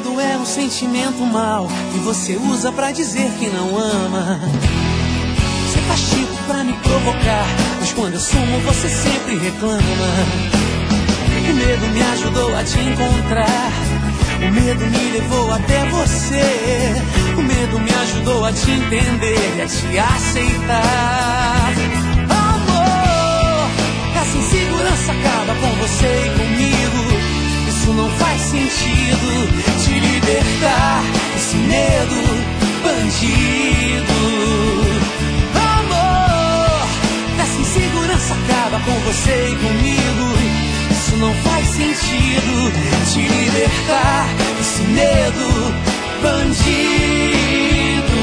medo é um sentimento mau que você usa pra dizer que não ama. Você faz tipo pra me provocar, mas quando eu sumo você sempre reclama. O medo me ajudou a te encontrar, o medo me levou até você. O medo me ajudou a te entender e a te aceitar. Amor, essa insegurança acaba com você e comigo. Isso não faz sentido, te libertar desse medo, bandido. Amor, essa insegurança acaba com você e comigo. Isso não faz sentido, te libertar desse medo, bandido.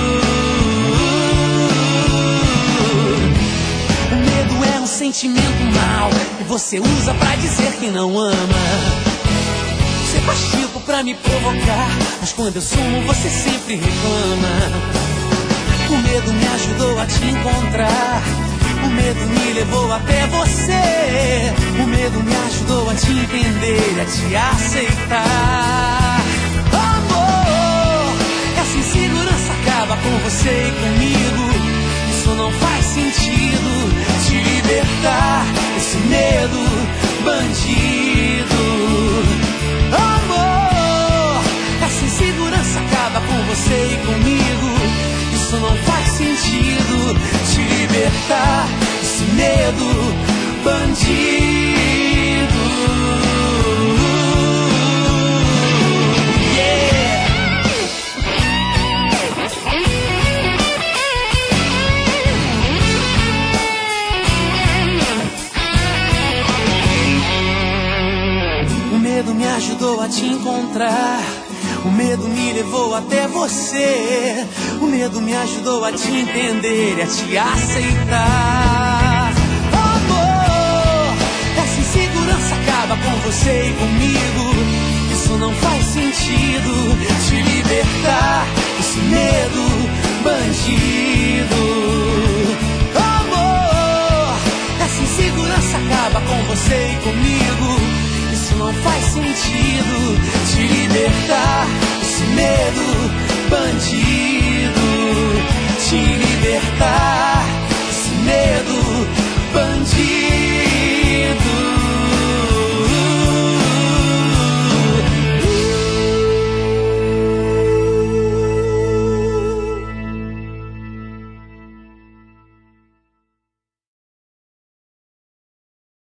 O medo é um sentimento mau que você usa pra dizer que não ama. Você faz tipo pra me provocar, mas quando eu sumo você sempre reclama. O medo me ajudou a te encontrar, o medo me levou até você. O medo me ajudou a te entender, a te aceitar. Amor, essa insegurança acaba com você e comigo. Isso não faz sentido, te libertar desse medo, bandido. Amor, essa insegurança acaba com você e comigo. Isso não faz sentido, te libertar desse medo, bandido. Yeah. O medo me ajudou a te encontrar, o medo me levou até você. O medo me ajudou a te entender e a te aceitar. Amor, essa insegurança acaba com você e comigo. Isso não faz sentido, te libertar desse medo, bandido. Amor, essa insegurança acaba com você e comigo. Isso não faz sentido, te libertar desse medo, bandido.